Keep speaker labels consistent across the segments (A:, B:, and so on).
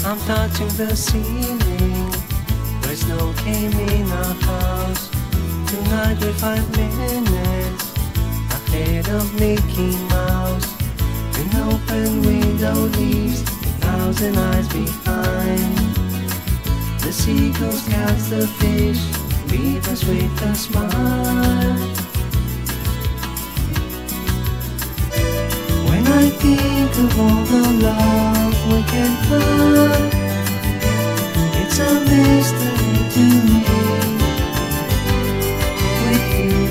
A: I'm touching the ceiling where snow came in our house. Tonight we're 5 minutes ahead of Mickey Mouse. An open window leaves 1,000 eyes behind. The seagulls catch the fish, leave us with a smile. When I think of all the love we can find, it's a mystery to me with you.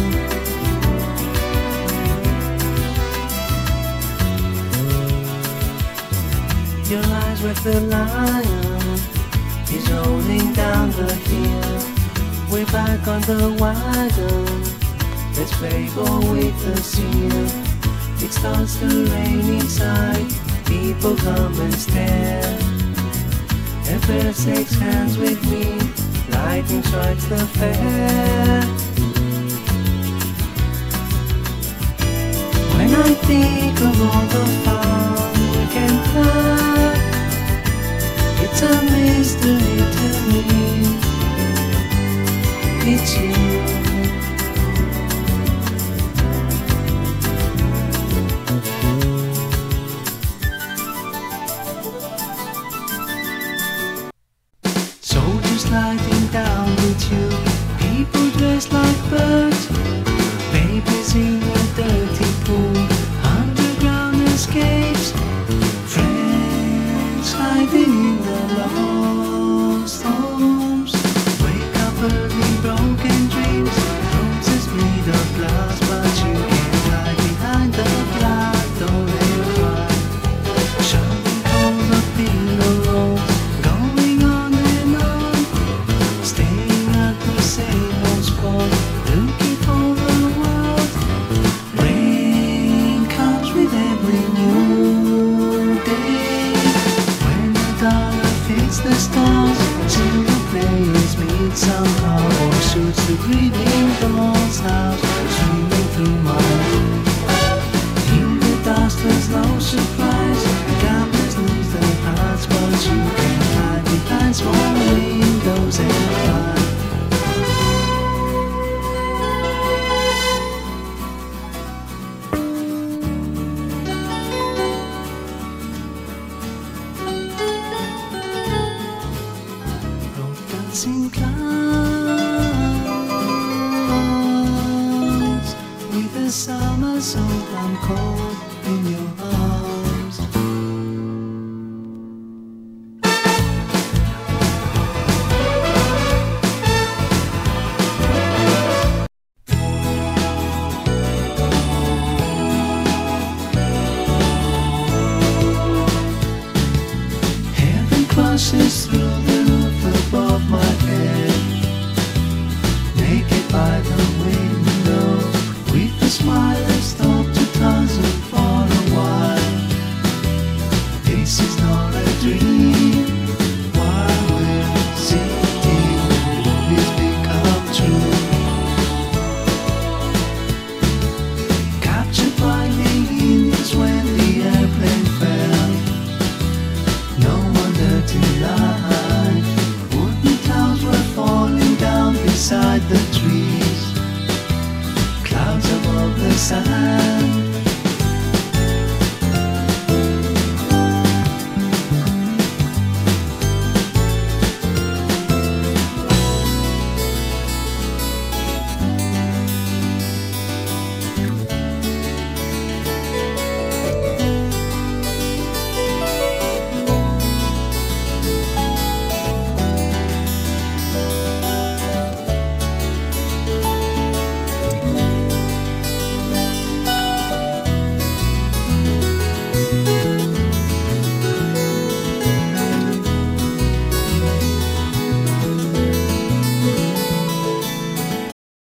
A: Your eyes with the lion is rolling down the hill. We're back on the wagon, let's play ball with the seal. It starts to rain inside, people come and stare. A bear shakes hands with me, lightning strikes the fair. When I think of all the fun we can have, it's a mystery to me. It's you. Soldiers sliding down with you, people dressed like birds, babies in a dirty pool, underground escapes, friends hiding in the lost homes. Wake up early, broken dreams, roses made of glass, but you can't hide behind the black, don't let it cry. Shoving cold up pillows, going on and on, staying at the same old spot, looking for the world. Rain comes with every new day. When the dollar fits the stars, silver players meet somehow, or shoots the gleaming doll's house, swimming through my room. In the dust there's no surprise, gamblers lose their hearts, but you can hide behind small windows and cry. Dancing clouds, with the summer sun I'm caught in your arms. Heaven crosses through the roof above my head, naked by the window, with a smile that stopped to tussle for a while. This is not a dream, while we're sitting, movies become true. Captured by the Indians when the airplane fell, no wonder to lie. Wooden clouds were falling down beside the trees, clouds above the sand.